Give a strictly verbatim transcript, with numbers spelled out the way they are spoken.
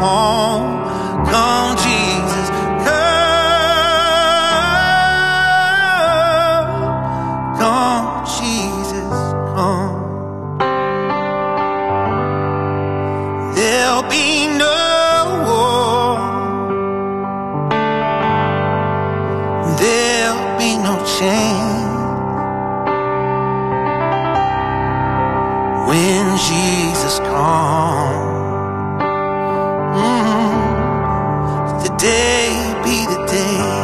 home. Come, Jesus, come. Come, Jesus, come. There'll be no war. There'll be no change when Jesus comes. Mm-hmm. Today be the day.